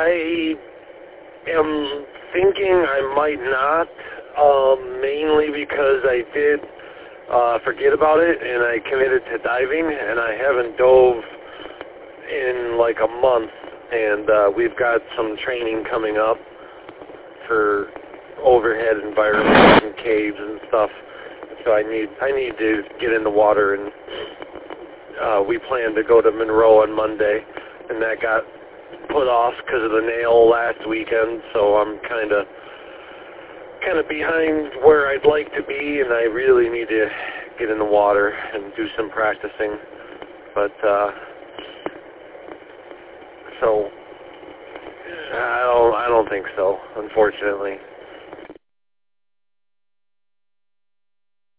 I am thinking I might not, mainly because I did forget about it, and I committed to diving, and I haven't dove in like a month, and we've got some training coming up for overhead environments and caves and stuff. So I need to get in the water, and we planned to go to Monroe on Monday, and that got put off because of the nail last weekend. So I'm kind of behind where I'd like to be, and I really need to get in the water and do some practicing. But so I don't think so, unfortunately.